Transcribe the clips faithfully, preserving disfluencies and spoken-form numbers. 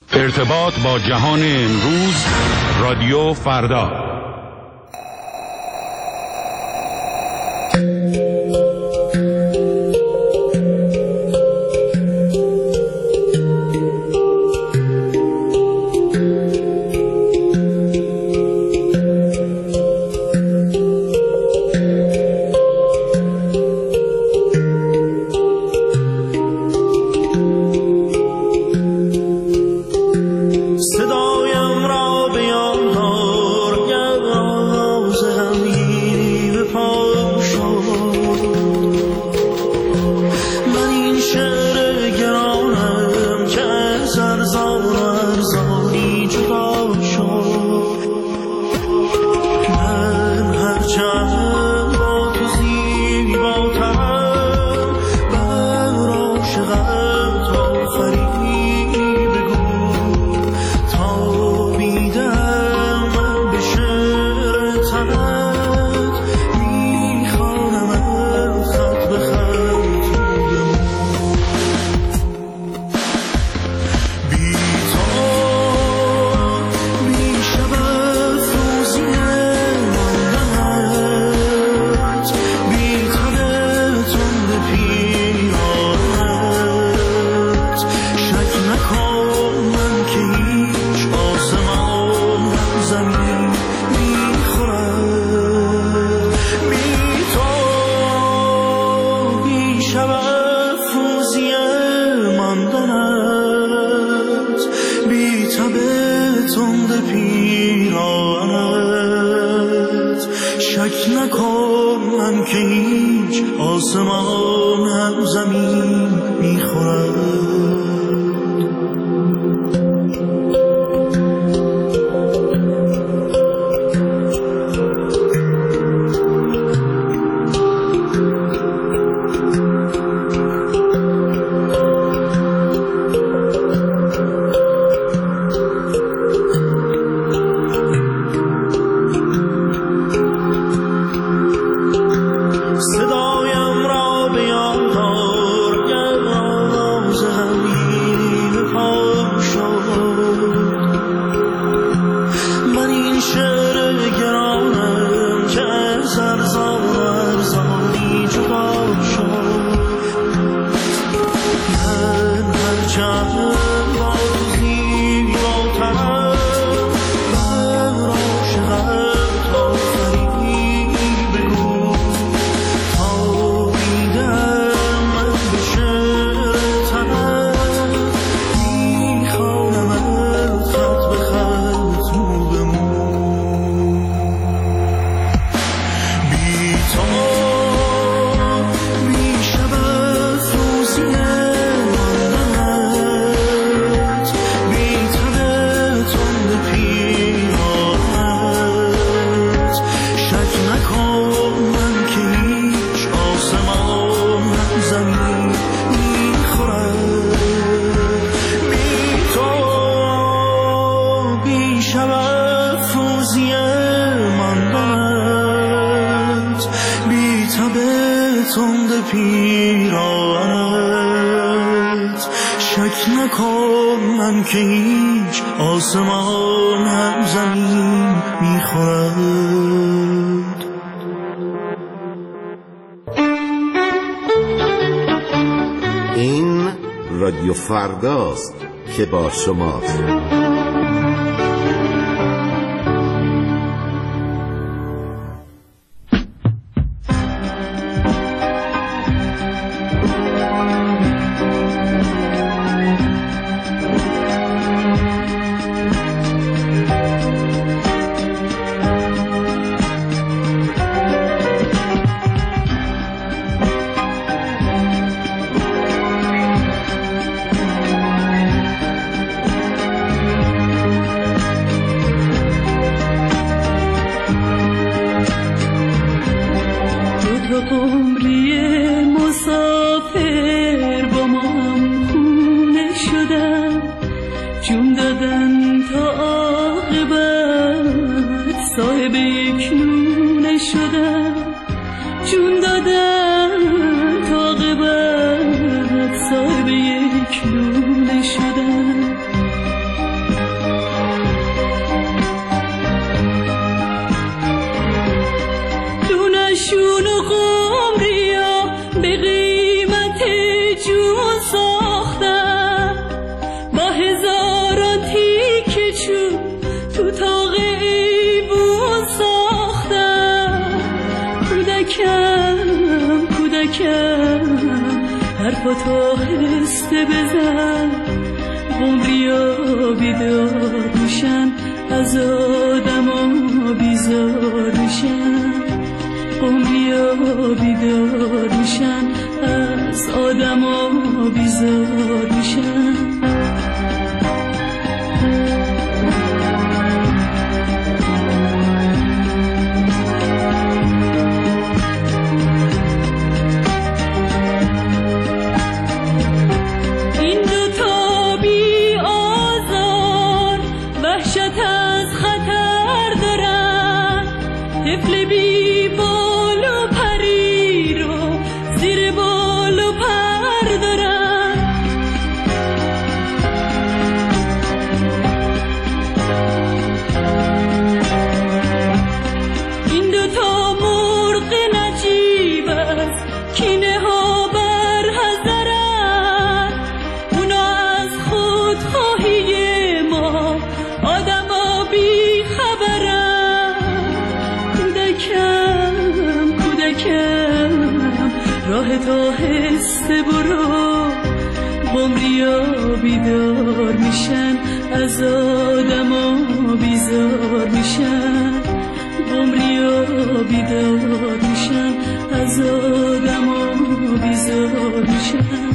ارتباط با جهان امروز، رادیو فردا. این رادیو فرداست که با شماست. حرفاتو آهسته بزن، عمریا بیدار میشن، از آدما بیزار میشن، عمریا بیدار میشن، از آدما بیزار میشن. آهسته برو، عمریا بیدار میشن، از آدما بیزار میشن، عمریا بیدار میشن، از آدما بیزار میشن.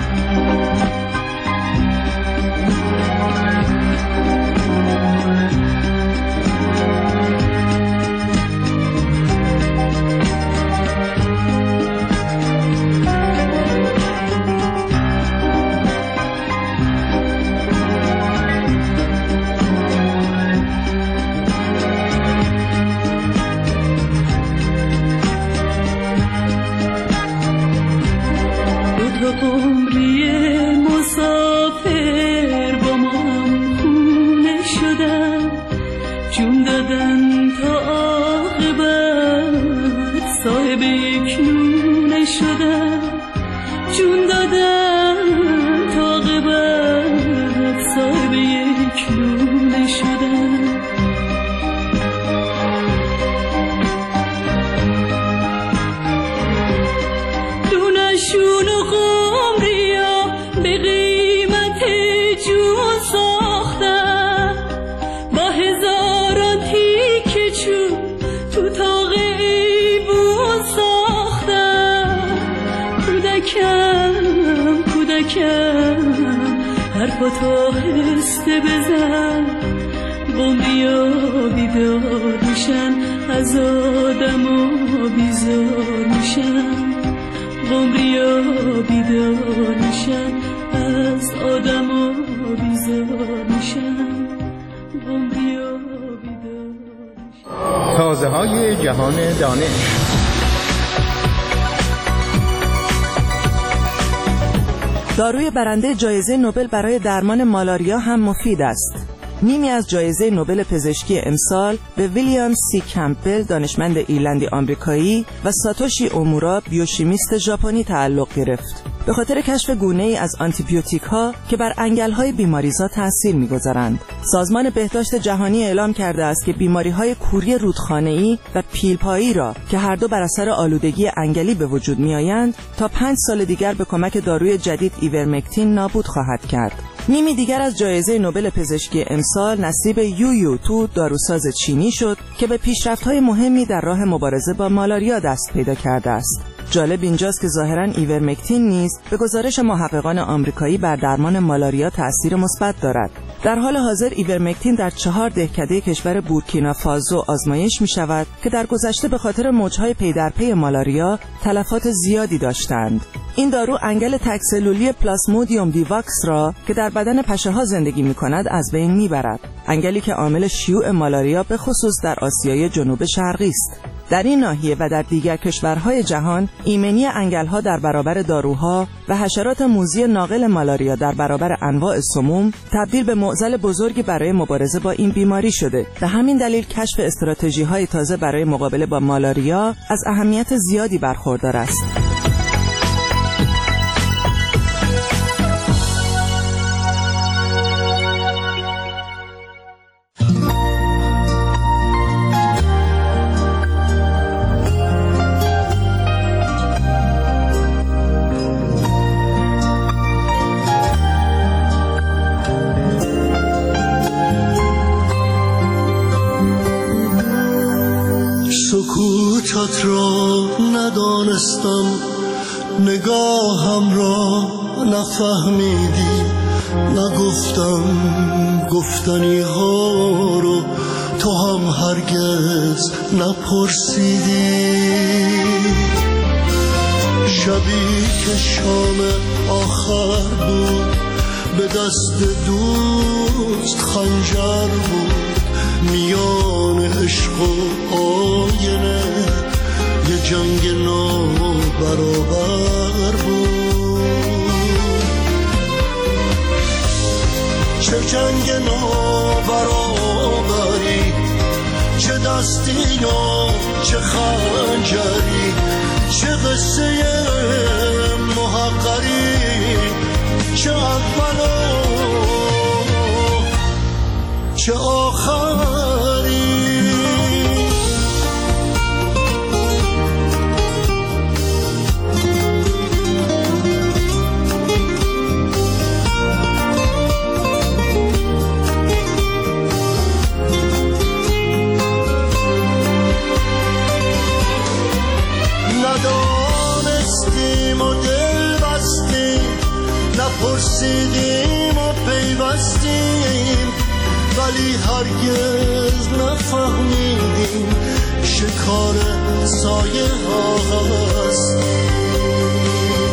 حرفاتو آهسته بزن، عمریا بیدار میشن، از آدما بیزار میشن، عمریا بیدار میشن، از آدما بیزار میشن، عمریا بیدار میشن. تازه های جهان دانش. داروی برنده جایزه نوبل برای درمان مالاریا هم مفید است. نیمی از جایزه نوبل پزشکی امسال به ویلیام سی کمپبل دانشمند ایرلندی آمریکایی و ساتوشی اومورا بیوشیمیست ژاپنی تعلق گرفت. به خاطر کشف گونه‌ای از آنتیبیوتیک ها که بر انگل‌های بیماریزا تأثیر می‌گذارند. سازمان بهداشت جهانی اعلام کرده است که بیماری‌های کوری رودخانه‌ای و پیلپایی را که هر دو بر اثر آلودگی انگلی به وجود می‌آیند تا پنج سال دیگر به کمک داروی جدید ایورمکتین نابود خواهد کرد. نیمی دیگر از جایزه نوبل پزشکی امسال نصیب یو یو تو داروساز چینی شد که به پیشرفت‌های مهمی در راه مبارزه با مالاریا دست پیدا کرده است. جالب اینجاست که ظاهراً ایورمکتین نیز به گزارش محققان آمریکایی بر درمان مالاریا تأثیر مثبت دارد. در حال حاضر ایورمکتین در چهار دهکده کشور بورکینافاسو آزمایش می شود که در گذشته به خاطر موجهای پی در پی مالاریا تلفات زیادی داشتند. این دارو انگل تکسلولی پلاسمودیوم ویواکس را که در بدن پشه‌ها زندگی می‌کند از بین می‌برد. انگلی که عامل شیوع مالاریا به خصوص در آسیای جنوب شرقی است. در این ناحیه و در دیگر کشورهای جهان ایمنی انگل‌ها در برابر داروها و حشرات موذی ناقل مالاریا در برابر انواع سموم تبدیل به معضل بزرگی برای مبارزه با این بیماری شده. به همین دلیل کشف استراتژی‌های تازه برای مقابله با مالاریا از اهمیت زیادی برخوردار است. نفهمیدی، نگفتم گفتنی ها رو تو هم هرگز نپرسیدی. شبی که شام آخر بود به دست دوست خنجر بود، میان عشق و آینه یه جنگ نابرابر بود. چه جنگ نابرابری، چه دستی و چه خنجری، چه قصه محقری، چه اول و چه آخری. ندانستیم و دل بستیم، نپرسیدیم و پیوستیم، ولی هرگز نفهمیدیم شکار سایه ها هستیم.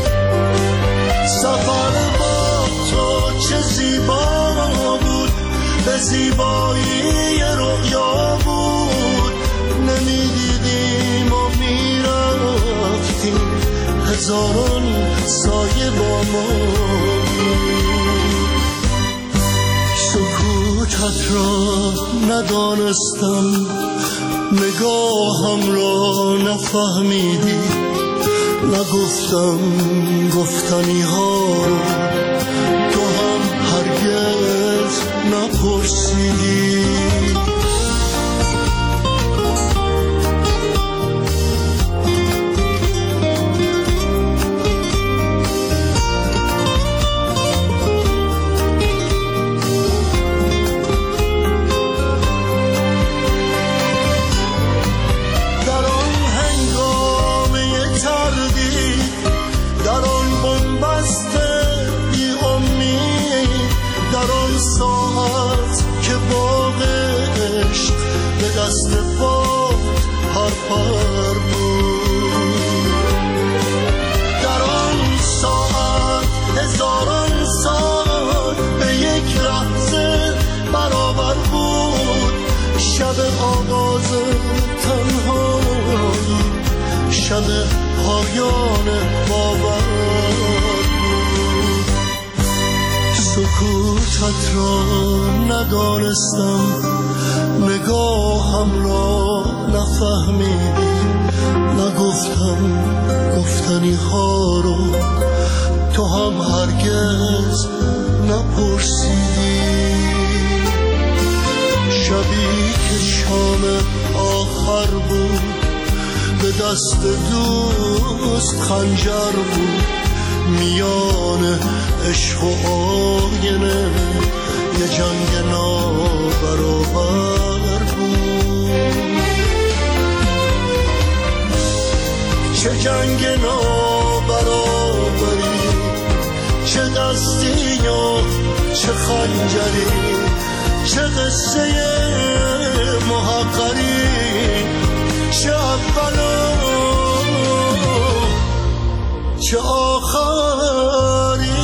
سفر با تو چه زیبا بود، به زیبایی رؤیا بود، نمیدیدیم و میرفتیم، هزاران سایه با ما. سکوتت را ندانستم، نگاهم را نفهمیدی، نگفتم گفتنی ها رو تو هم هرگز نپرسیدی. شب پایان باور بود. سکوتت را ندانستم، نگاهم را نفهمیدی، نگفتم گفتنی ها رو تو هم هرگز نپرسیدی. شبی که شام آخر بود به دست دوست خنجر بود، میان عشق و آینه یه جنگ نابرابر بود. چه جنگ نابرابری، چه دستی و چه خنجری، چه قصه محقری، چه اول و چه آخری.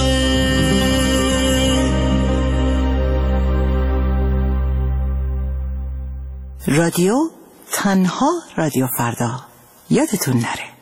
رادیو تنها رادیو فردا، یادتون نره.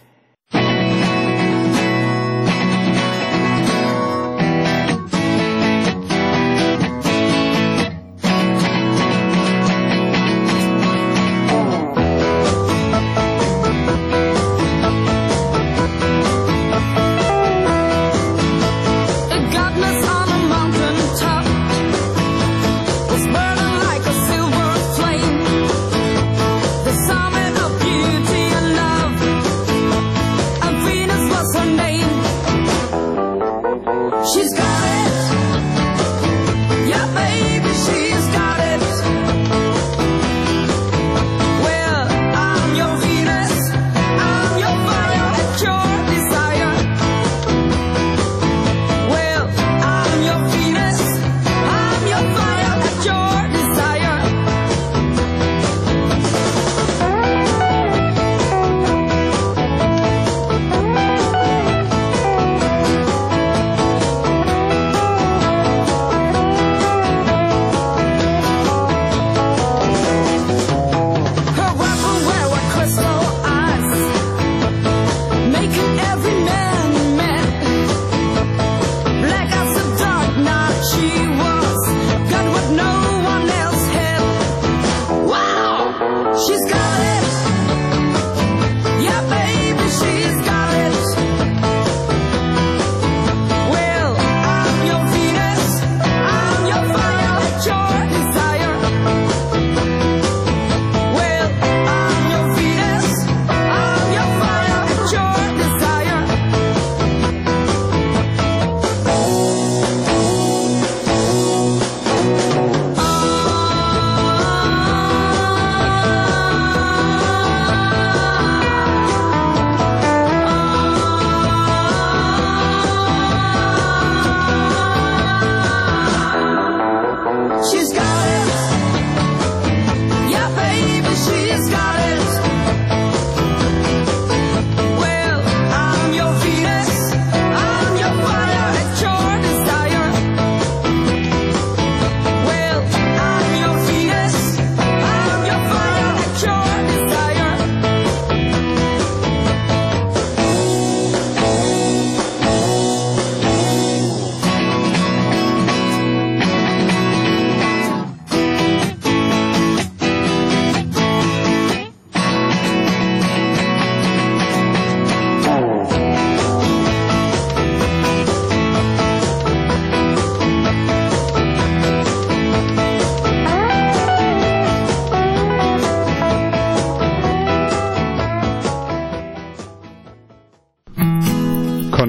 Beauty and love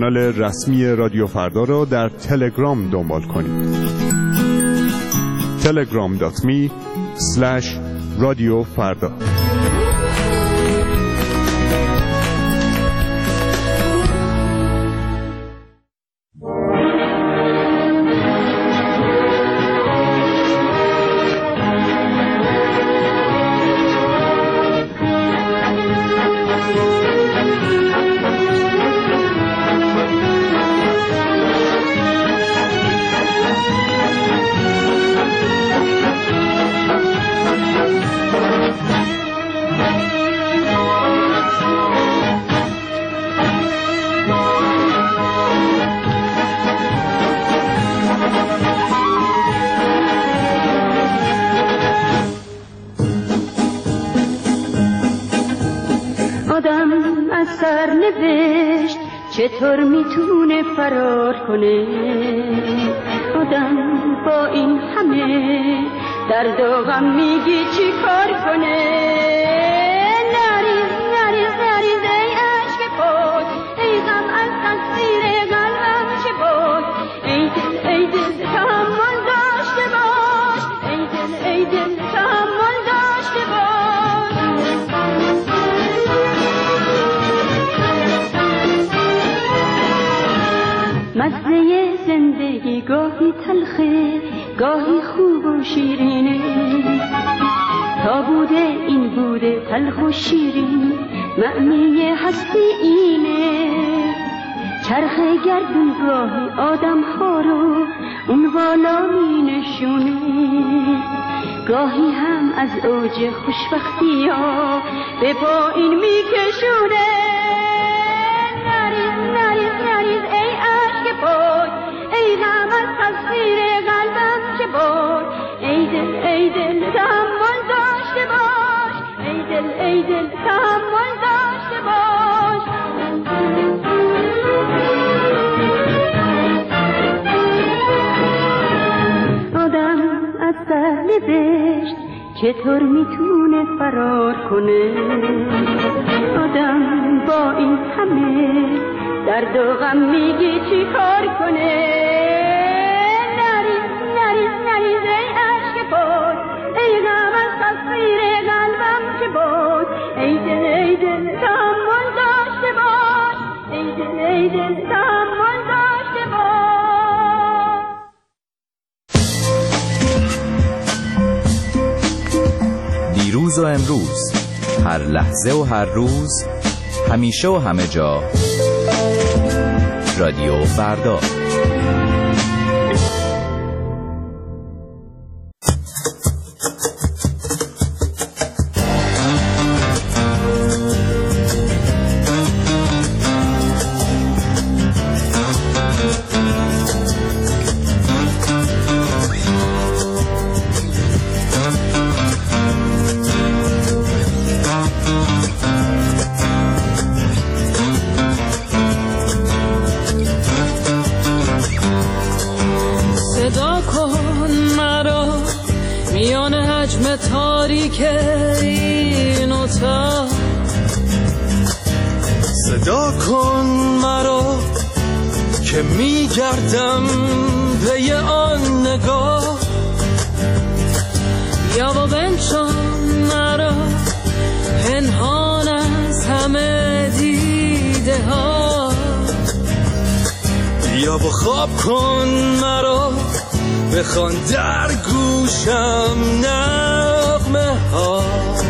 کانال رسمی رادیو فردا را در تلگرام دنبال کنید. تلگرام دات می اسلش رادیو فردا. چطور میتونه فرار کنه آدم با این همه درد و غم میگی چی کار کنه نریز نریز نریز ای عشق پاک ای غم از تصویر قلبم چه باک ای دل ای دل تحمل داشته باش ای دل ای دل تحمل داشته باش مزه زندگی گاهی تلخه گاهی خوب و شیرینه تا بوده این بوده تلخ و شیرین معنی هستی اینه چرخ گردون گاهی آدم ها رو اون بالا می نشونه گاهی هم از اوج خوشبختی ها به پایین می کشونه نریز نریز نریز ای عشق پاک ای غم از تصویر قلبم چه باک ای دل ای دل تحمل داشته باش ای دل ای دل تحمل داشته باش آدم از سرنوشت چطور میتونه فرار کنه آدم با این همه درد و غم میگی چی کار کنه نریز نریز نریز ای عشق پاک ای غم از تصویر قلبم چه باک ای دل ای دل تحمل داشته باش ای دل ای دل تحمل داشته باش دیروز و امروز هر لحظه و هر روز همیشه و همه جا رادیو فردا. تاریک این اتاق صدا کن مرا که میگردم پی آن نگاه یا با بنشان مرا پنهان از همه دیده ها یا با خواب کن مرا بخوان در گوشم نغمه ها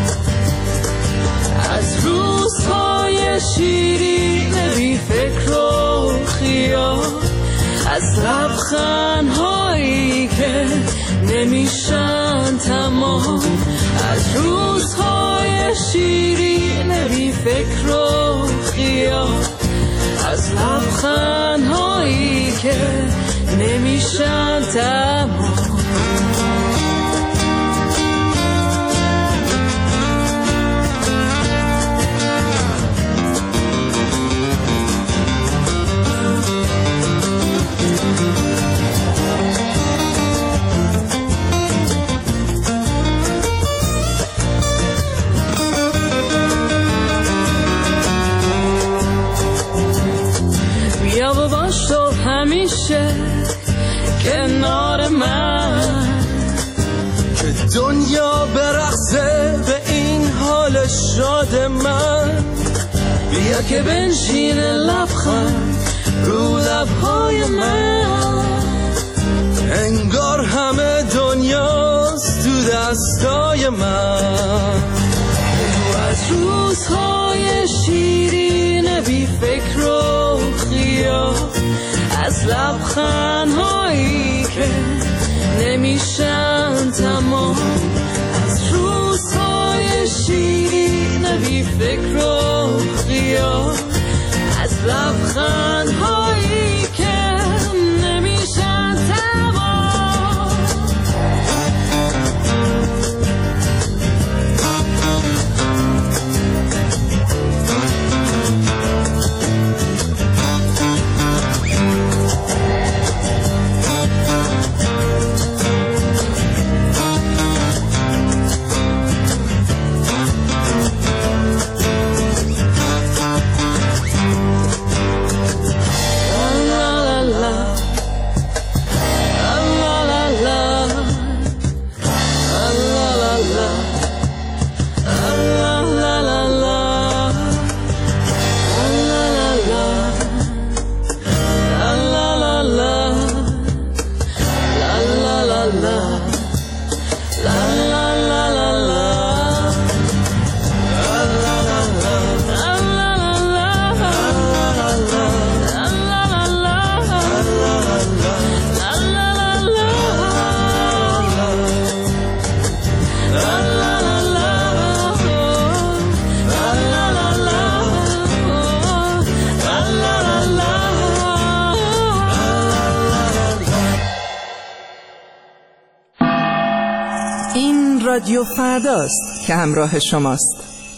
از روزهای شیرین بی فکر و خیال از لبخندهایی که نمیشن تمام از روزهای شیرین بی فکر و خیال از لبخندهایی که نمیشن تمام دنیا برقصه به این حال شاد من. بیا که بنشینه لبخند رو لبهای من، انگار همه دنیاست تو دستای من. تو از روزهای شیرین بی فکر و خیال، از لبخندهایی که نمیشن تمام، از روزهای شیرین بی فکر و خیال، از لبخندهایی که نمیشن تمام. رادیو فرداست که همراه شماست.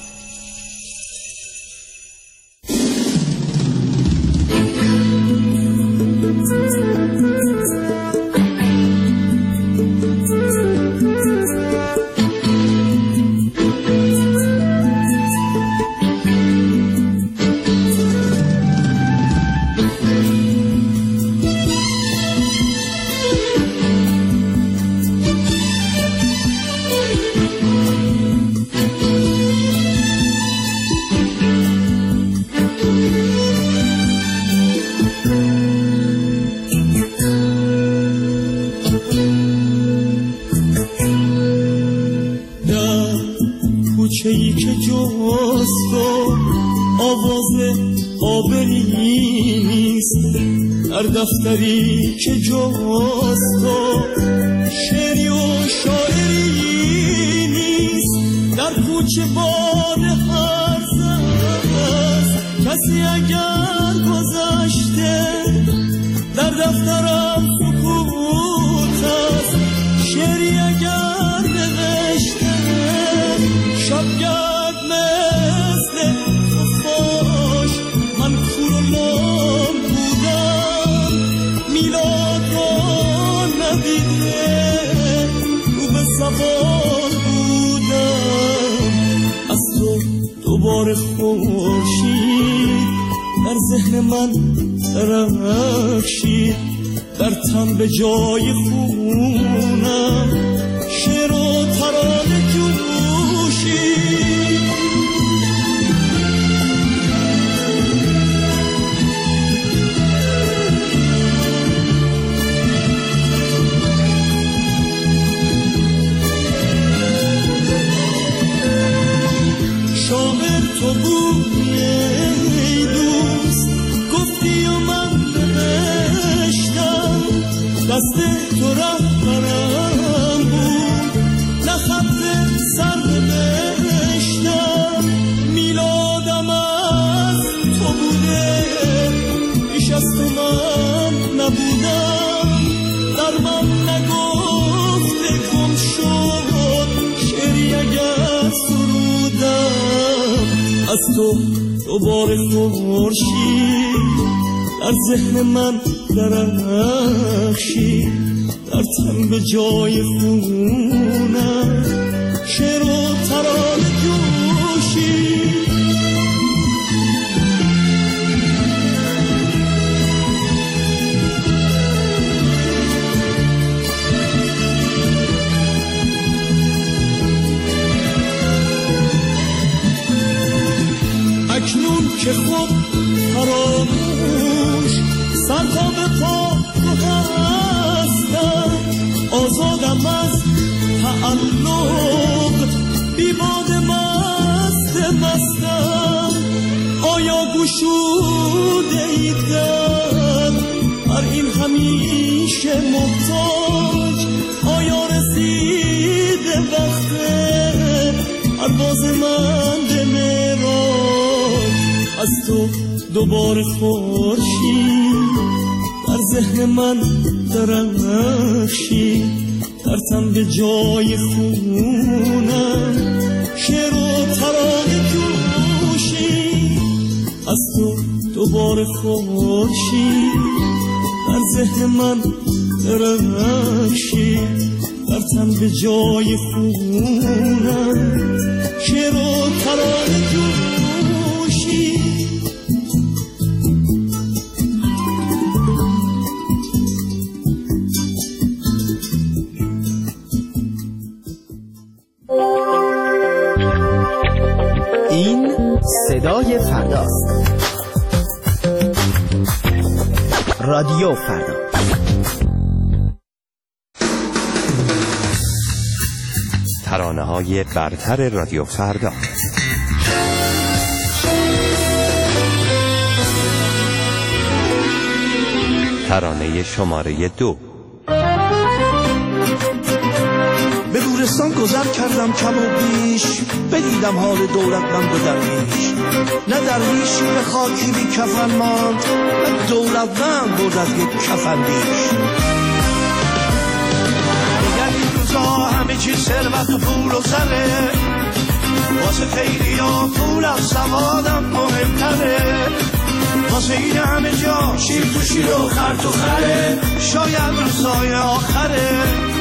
کوچه‌ای که جست و آواز آبری نیست، در دفتری که جست و شعری و شاعری نیست، در کوچه باد هرز است، کسی اگر گذشته در دفترم سکوت است، شعری اگر نوشته شبگرد مثل خفاش، من کور و لام بودم میلاد را ندیده رو به سوار بودم، از تو دوباره خورشید در ذهن من درخشید، در تن به جای خونم شعر و ترانه جوشید. شاعر تو بودی ای دوست، گفتی و من نوشتم، دست تو رهبرم بود، نه خط سر نوشتم، میلادم از تو بوده، بیش از تو من نبودم، در من نگفته گم شد شعری اگر سرودم، از تو دوباره خورشید در ذهن من درخشید، در تن به جای خونم شعر و ترانه جوشید. که خود فراموش سر تا به پا تو هستم، آزادم از تعلق بی باد مست مستم. آیا گشوده ایدن هر این همیشه محتاج، آیا رسیده وقت پرواز من به معراج؟ از تو دوباره خورشید در ذهن من درخشید، ترسم به جای خونم شعر و ترانه جوشید. از تو دوباره خورشید در ذهن من درخشید، ترسم به جای خونم شعر و ترانه جوشید. این صدای فرداست. رادیو فردا. ترانه‌های برتر رادیو فردا. ترانه شماره دو. به گورستان گذر کردم کم و بیش، بدیدم حال دولتمند و درویش. نه درویشی به خاکی بی کفن ماند، نه دولتمند بود از یک کفن بیش. دیگر این روزا همه چیز ثروت و پول و زره، واسه خیلی ها پول از سوادم مهمتره. واسه این همه جا شیر تو شیر و خر تو خره، شاید روزای آخره.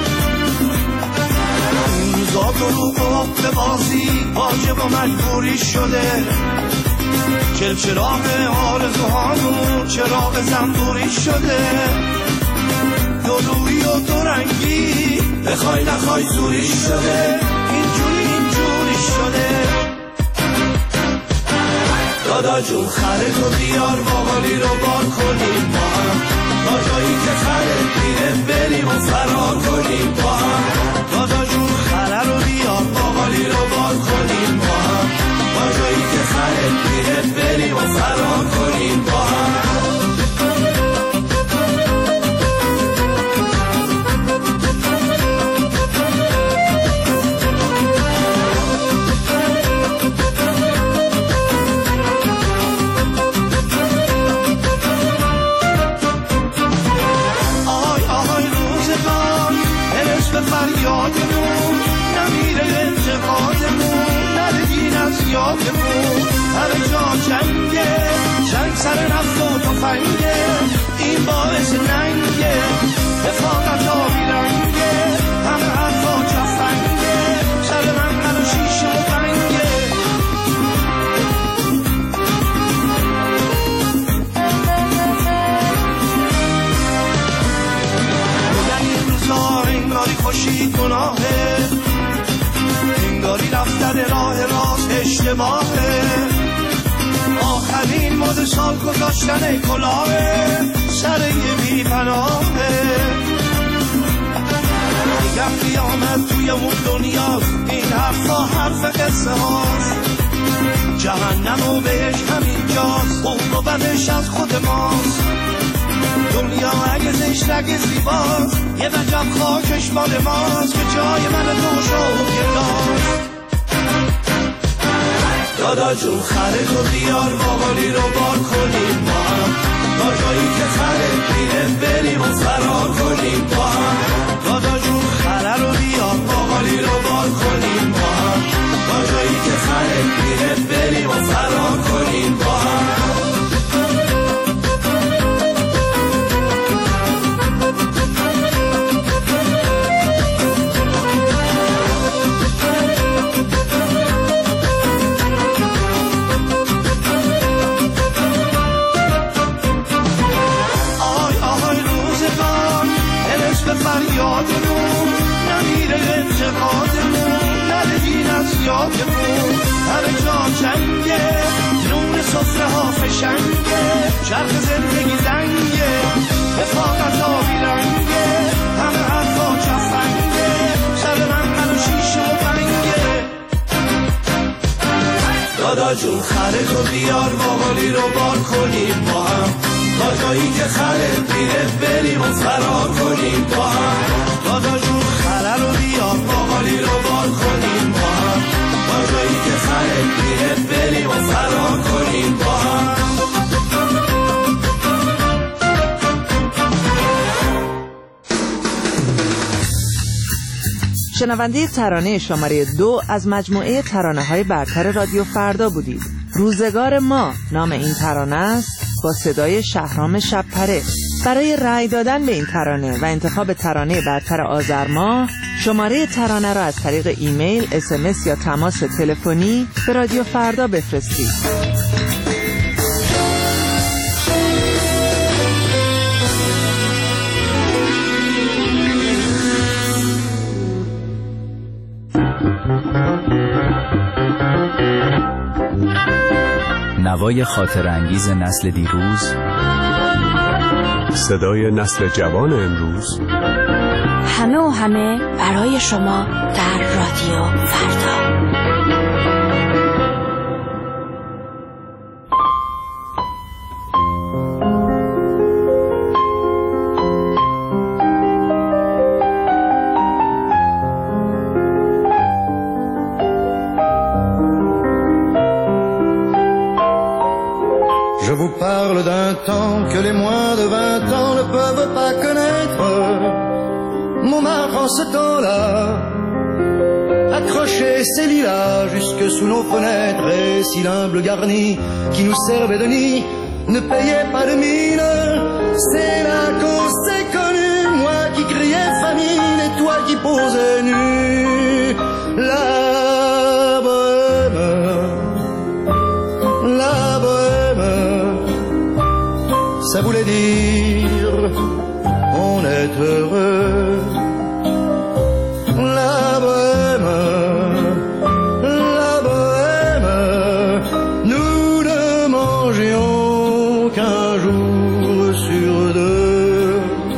روزا دروغ و حق بازی واجب و مجبوری شده، چل چراغ آرزوهامون چراغ زنبوری شده. دو روی و دو رنگی بخوای نخوای زوری شده، اینجوری اینجوری شده. دادا جون خره تو بیار باقالی رو بار کنیم با هم، تا جایی که خره میره بریم و فرار کنیم با هم. دادا جون خره رو بیار باقالی رو بار کنیم با هم، تا جایی که خره میره بریم و فرار کنیم با هم. فریادمون نمیره انتقادمون، نره دین از یادمون. هر جا جنگه جنگ سر نفت و تفنگه، این باعث ننگه رفاقت آبی رنگه. همه حرفا جفنگه سر من هر شیشه و بنگه. بودن این روزا انگاری خوشی گناهه، انگاری رفتن راه راست اشتباهه. آخرین مد سال گذاشتن کلاهه سر یه بی پناهه. میگم قیامت توی اون دنیا، این حرفا حرف قصه هاست. جهنم و بهش همین جاست، اون و بدش از خود ماست. دنیا اگه زشت اگه زیباست، یه وجب خاکش مال ماست که جای من تو شد داشت. دادا جون خره تو بیار باقالی رو بار کنیم با هم، تا جایی که خره میره بریم و فرار کنیم با هم. دادا جون خره رو بیار باقالی رو بار کنیم با هم، تا جایی که خره میره بریم و فرار کنیم با هم. دادا جون خرتو بیار باقالی رو بار کنیم با هم تا جایی که خرت میره بریم و فرار کنیم با هم دادا جون خره رو بیار باقالی رو بار کنیم با هم تا جایی که خرت میره بریم و فرار کنیم با هم. شنونده ترانه شماره دو از مجموعه ترانه‌های برتر رادیو فردا بودید. روزگار ما نام این ترانه است با صدای شهرام شب‌پره. برای رأی دادن به این ترانه و انتخاب ترانه برتر آذر ماه شماره ترانه را از طریق ایمیل، اس ام اس یا تماس تلفنی به رادیو فردا بفرستید. نوای خاطر انگیز نسل دیروز، صدای نسل جوان امروز، همه و همه برای شما در رادیو فردا. Je vous parle d'un temps que les moins de vingt ans ne peuvent pas connaître. Montmartre en ce temps-là accrochait ses lilas jusque sous nos fenêtres, et si l'humble garni qui nous servait de nid ne payait pas de mine, c'est là qu'on s'est connu, moi qui criais famine et toi qui posais nu. La bohème, la bohème, ça voulait dire on est heureux. La bohème, la bohème, nous ne mangions qu'un jour sur deux.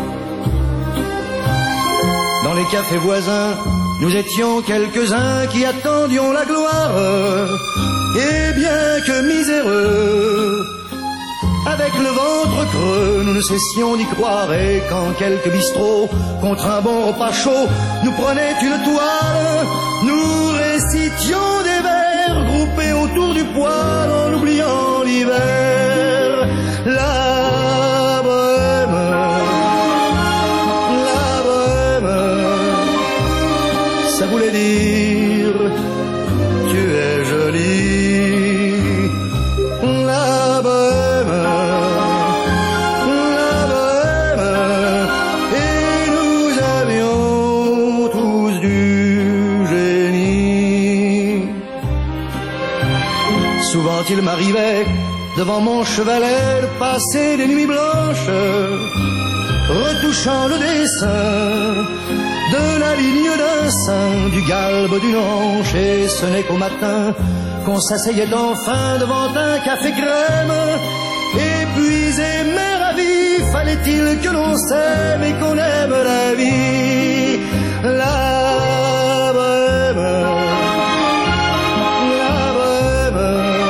Dans les cafés voisins, nous étions quelques-uns qui attendions la gloire. Et bien que miséreux, avec le ventre creux, nous ne cessions d'y croire. Et quand quelques bistrots, contre un bon repas chaud, nous prenaient une toile, nous récitions des vers groupés autour du poêle en oubliant l'hiver. La bohème, la bohème, ça voulait dire tu es jolie. La bohème, la bohème, et nous avions tous du génie. Souvent il m'arrivait devant mon chevalet de passer des nuits blanches, retouchant le dessin de la ligne d'un sein, du galbe d'une hanche, et ce n'est qu'au matin qu'on s'asseyait enfin devant un café crème. Épuisé mais ravi, fallait-il que l'on s'aime et qu'on aime la vie. La bohème, la bohème,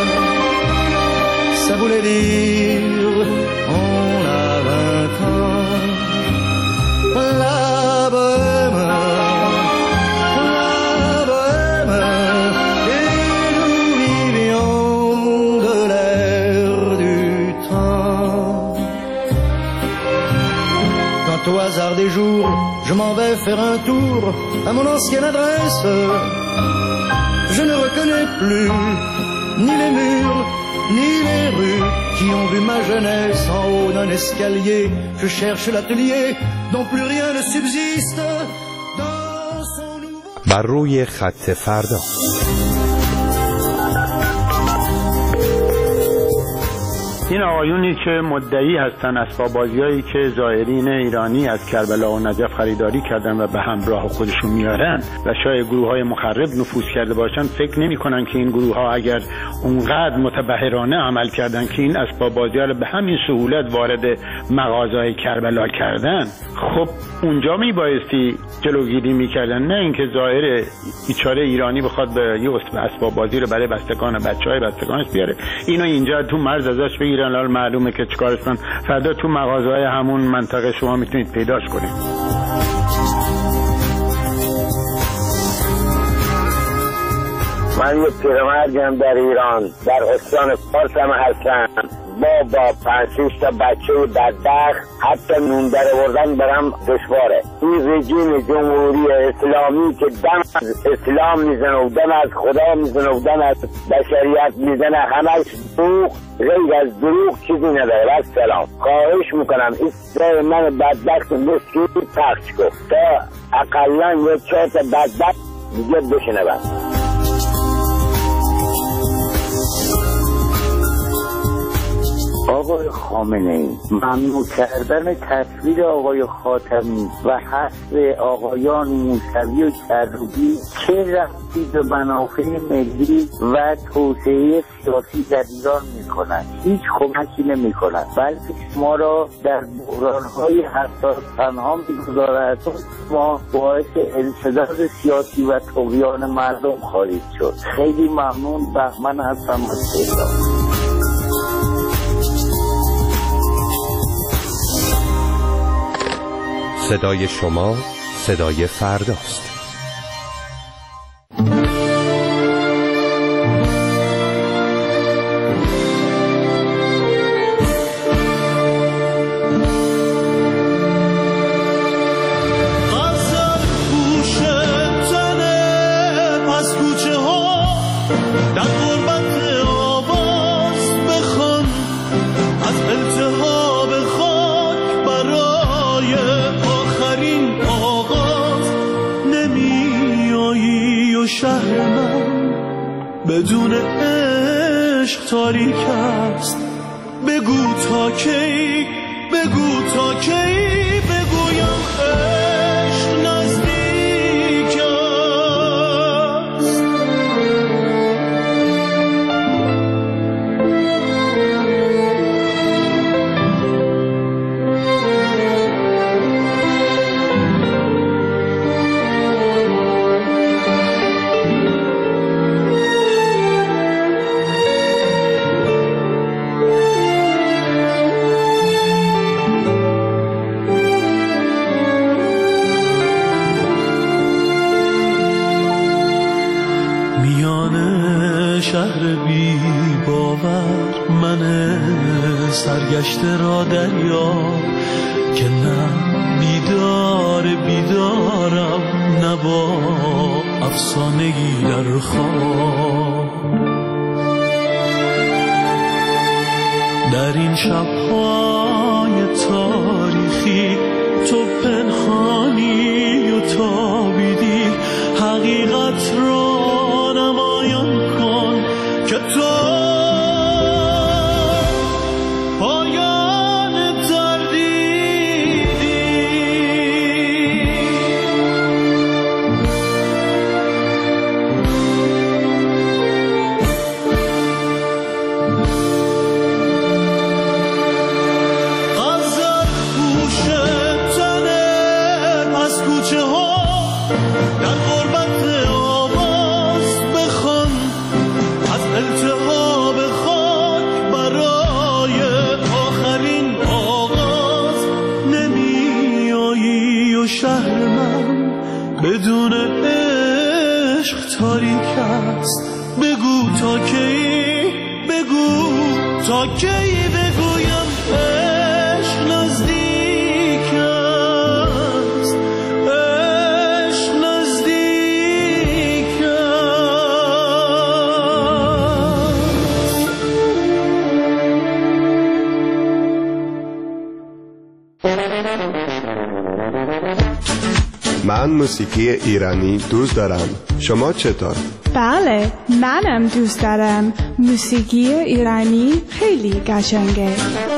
ça voulait dire on a vingt ans. La bohème, au hasard des jours, je m'en vais faire un tour à mon ancienne adresse. Je ne reconnais plus ni les murs, ni les rues qui ont vu ma jeunesse. En haut d'un escalier, je cherche l'atelier dont plus rien ne subsiste dans son nouveau... بر روی خط فردا. این آقایونی که مدعی هستن اسباب بازیایی که زائرین ایرانی از کربلا و نجف خریداری کردن و به همراه خودشون میارن و شاید گروه‌های مخرب نفوذ کرده باشن، فکر نمی‌کنن که این گروه‌ها اگر اونقدر متبحرانه عمل کردن که این اسباب بازی‌ها رو به همین سهولت وارد مغازه‌های کربلا کردن، خب اونجا میبایستی جلوگیری میکردن، نه اینکه زائر بیچاره ایرانی بخواد به یه اسباب بازی رو برای بستگان بچهای بستگانش بیاره، اینو اینجا تو مرز ازش بگیرن. حالا معلومه که چیکارش کنن، فردا تو مغازه‌های همون منطقه شما میتونید پیداش کنید. من یه پیرمردم در ایران در استان فارس هم هستم، با با پنج شش تا بچه بدبخت حتی نون در آوردن برام دشواره. این رژیم جمهوری اسلامی که دم از اسلام میزنه و دم از خدا میزنه و دم از بشریت میزنه، همش دروغ، غیر از دروغ چیزی نداره. السلام خواهش میکنم این صدای من بدبخت مسکین پخش کن تا اقلا یه چهار تا بدبخت دیگه بشنون. آقای خامنه‌ای، ممنوع کردن تصویر آقای خاتمی و حذف آقایان موسوی و کروبی چه ربطی به منافع ملی و توسعه سیاسی در ایران می‌کند؟ هیچ کمکی نمی‌کند، بلکه شما را در بحران‌های حساس تنها می‌گذارد. ما باعث انسداد سیاسی و طغیان مردم خواهید شد. خیلی ممنون. بهمن هستم از تهران. صدای شما صدای فرداست. بدون عشق تاریک است، بگو تا کی، بگو تا کی بگویم عشق نزدیک است. سرگشته را دریا که نه بیدار بیدارم، نه با افسانگی در خواب. در این شب‌های تاریخی تو پنهانی و تابیدی، حقیقت را نمایان کن که تو بدون عشق تاریک است. بگو تا کی، بگو تا کی بگویم عشق نزدیک است، عشق نزدیک من موسیقی ایرانی دوست دارم. شما چطور؟ بله، منم دوست دارم. موسیقی ایرانی خیلی قشنگه.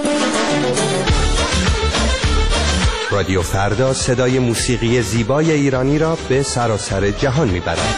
رادیو فردا صدای موسیقی زیبای ایرانی را به سراسر جهان میبرد.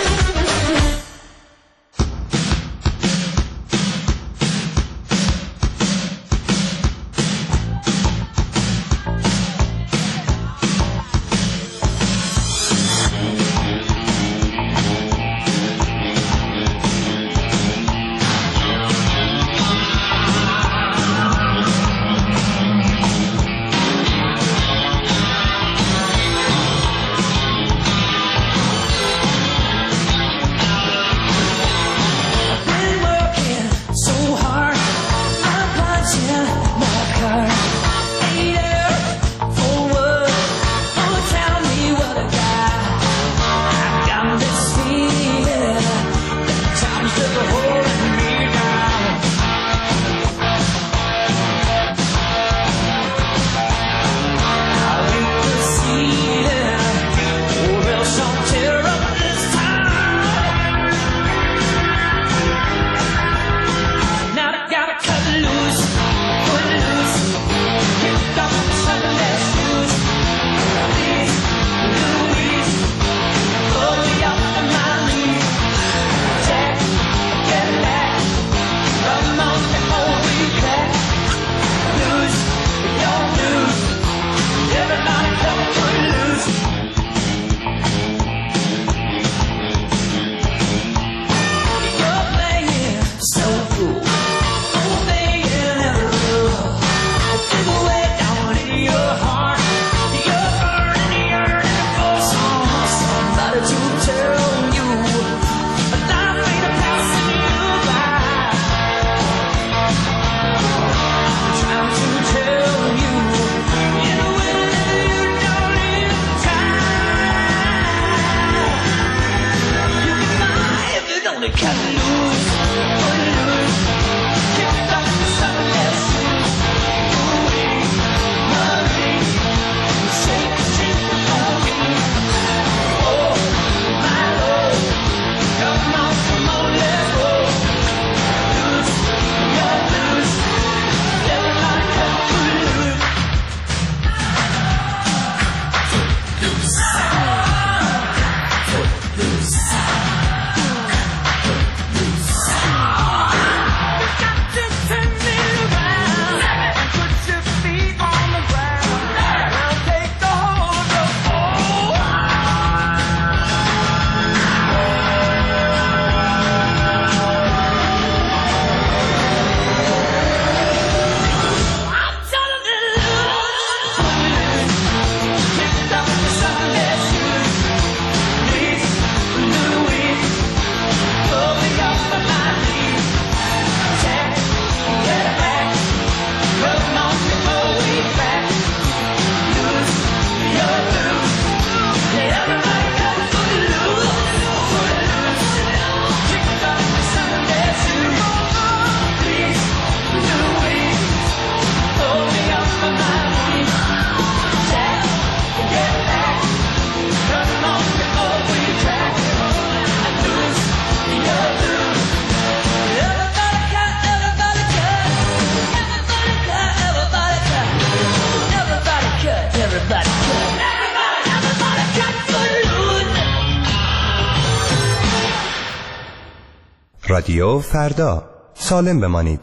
رادیو فردا، سالم بمانید.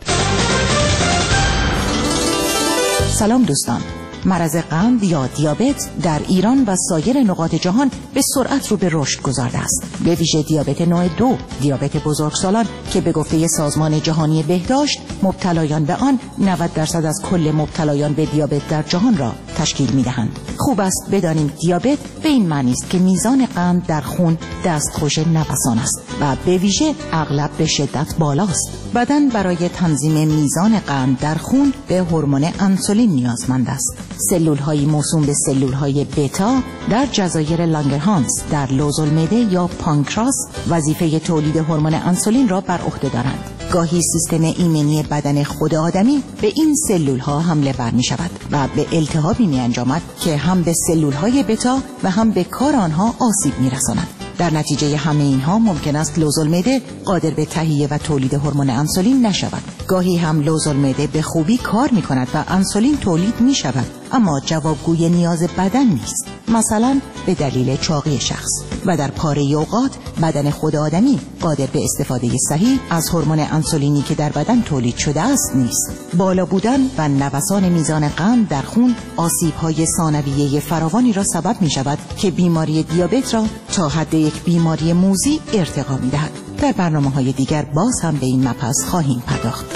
سلام دوستان. مرض قند یا دیابت در ایران و سایر نقاط جهان به سرعت رو به رشد گذارده است. به ویژه دیابت نوع دو، دیابت بزرگسالان که به گفته سازمان جهانی بهداشت مبتلایان به آن نود درصد از کل مبتلایان به دیابت در جهان را تشکیل می‌دهند. خوب است بدانیم دیابت به این معنی است که میزان قند در خون دستخوش نوسان است و به ویژه اغلب به شدت بالاست. بدن برای تنظیم میزان قند در خون به هورمون انسولین نیازمند است. سلول‌های موسوم به سلول‌های بتا در جزایر لانگرهانس در لوزالمعده یا پانکراس وظیفه تولید هورمون انسولین را بر عهده دارند. گاهی سیستم ایمنی بدن خود آدمی به این سلول‌ها حمله ور می‌شود و به التهابی می‌انجامد که هم به سلول‌های بتا و هم به کار آنها آسیب می‌رساند. در نتیجه همه اینها ممکن است لوزالمعده قادر به تهیه و تولید هورمون انسولین نشود. گاهی هم لوزالمعده به خوبی کار می کند و انسولین تولید می شود، اما جوابگوی نیاز بدن نیست، مثلا به دلیل چاقی شخص. و در پاره اوقات بدن خود آدمی قادر به استفاده صحیح از هورمون انسولینی که در بدن تولید شده است نیست. بالا بودن و نوسان میزان قند در خون آسیب‌های ثانویه فراوانی را سبب می‌شود که بیماری دیابت را تا حد یک بیماری موذی ارتقا می‌دهد. در برنامه‌های دیگر باز هم به این مبحث خواهیم پرداخت.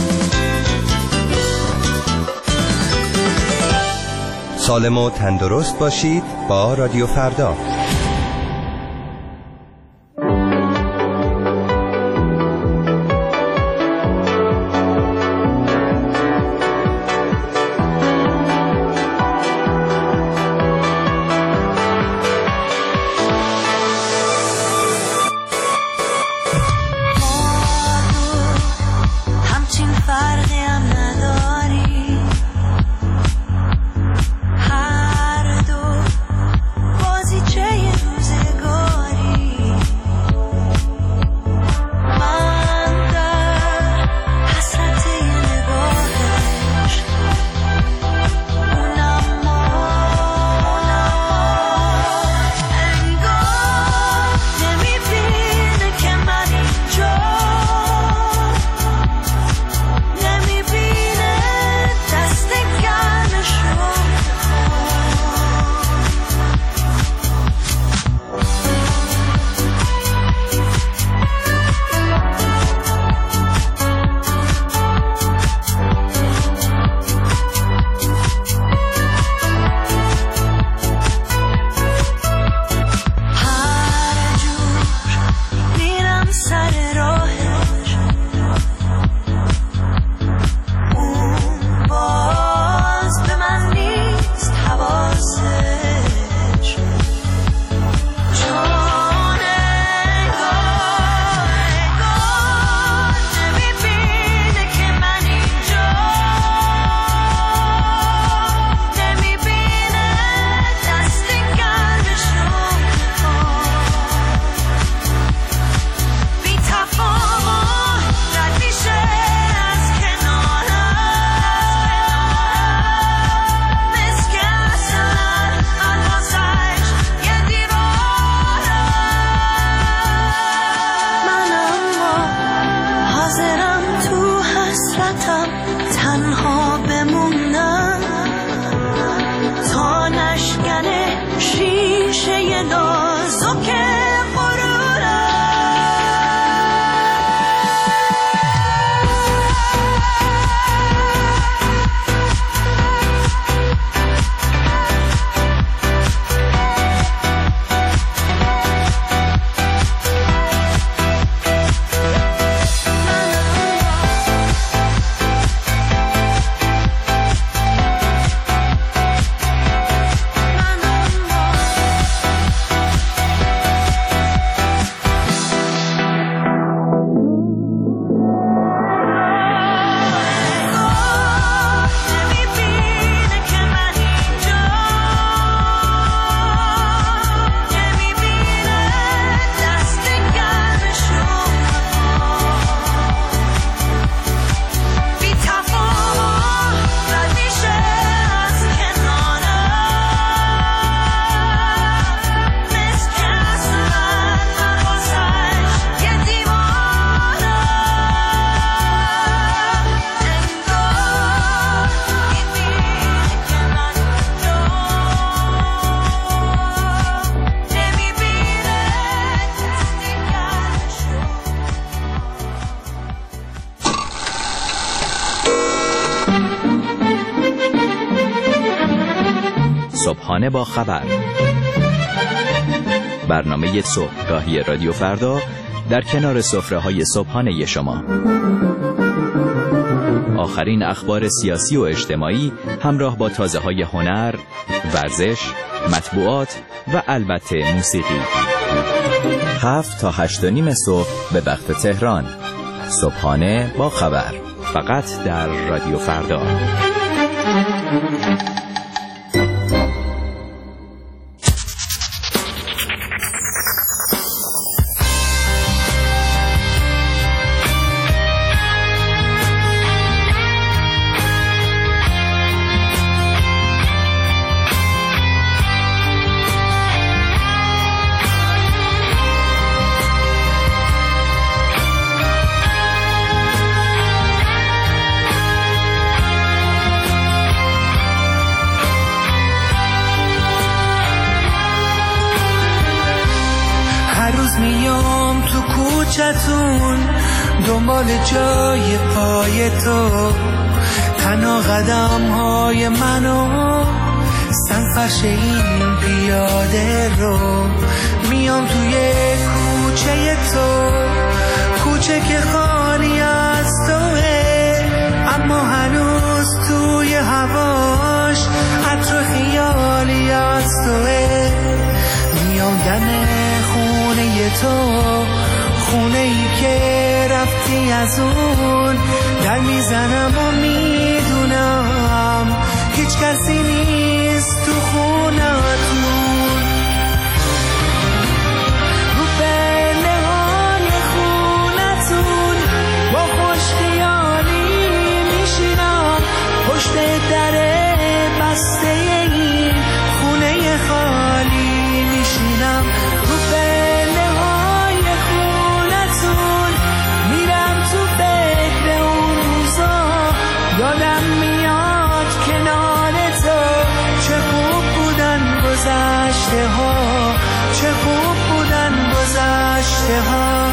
سالم و تندرست باشید با رادیو فردا. صبحانه با خبر، برنامه صبحگاهی رادیو فردا در کنار سفره‌های صبحانه شما. آخرین اخبار سیاسی و اجتماعی همراه با تازه‌های هنر، ورزش، مطبوعات و البته موسیقی. هفت تا هشت و نیم صبح به وقت تهران. صبحانه با خبر، فقط در رادیو فردا. میام تو کوچتون دنبال جای پای تو، تنها قدم های منو سنفرش این پیاده رو. میام توی کوچه تو، کوچه که خالی از توه، اما هنوز توی هواش عطر خیالی از توه. میام دم خونه تو، خونه ای که رفتی از اون، در میزنم و میدونم هیچ کسی نیست تو خونتون. رو پله های خونتون با خوش خیالی میشینم، پشت در بسته این خونه خالی میشینم. رو پله های خونتون میرم تو فکر اون روزا، یادم میاد کنار تو چه خوب بودن گذشته ها، چه خوب بودن گذشته ها.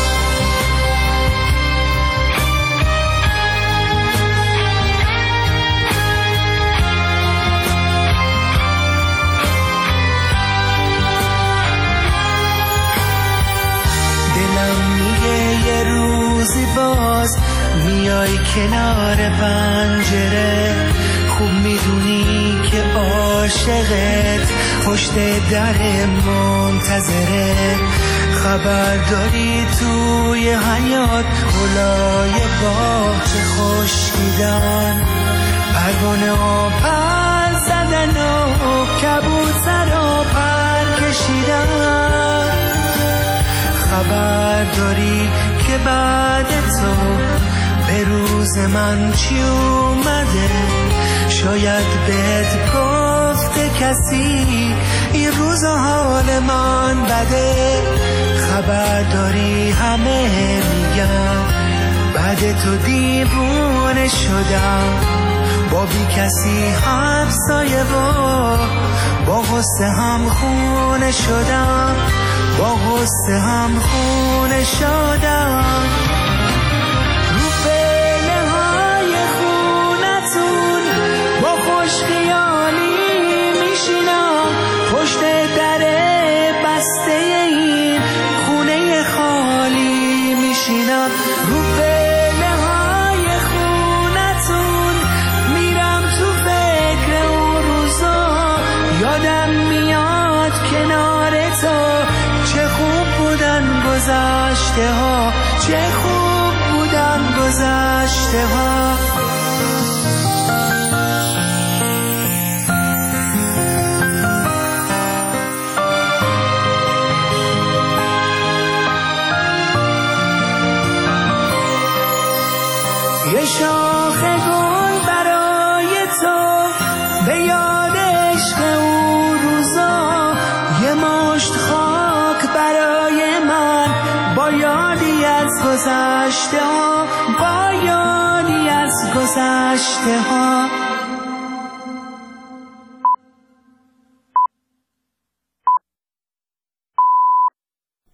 یه روزی باز میای کنار پنجره، خوب میدونی که عاشقت پشت در منتظره. خبر داری توی حیات گلای باغچه خشکیدن، پروانه ها پر زدن و کبوتر ها پر کشیدن. خبر داری که بعد تو به روز من چی اومده، شاید بهت گفته کسی این روز حال من بده. خبر داری همه میگن بعد تو دیوونه شدم، با بی کسی همسایه و با غصه هم خونه شدم، با غصه هم خونه شدم. رو پله های خونتون با خوش خیالی میشینم، پشت در بسته این خونه خالی میشینم. رو پله های خونتون میرم تو فکر اون روزا، یادم میاد کنار تو چه خوب بودن گذشته ها، چه خوب بودن گذشته ها. یه شاخ گل برای تو به یاد عشق اون روزا، یه مشت خاک برای من با یادی از گذشته ها، با یادی از گذشته ها.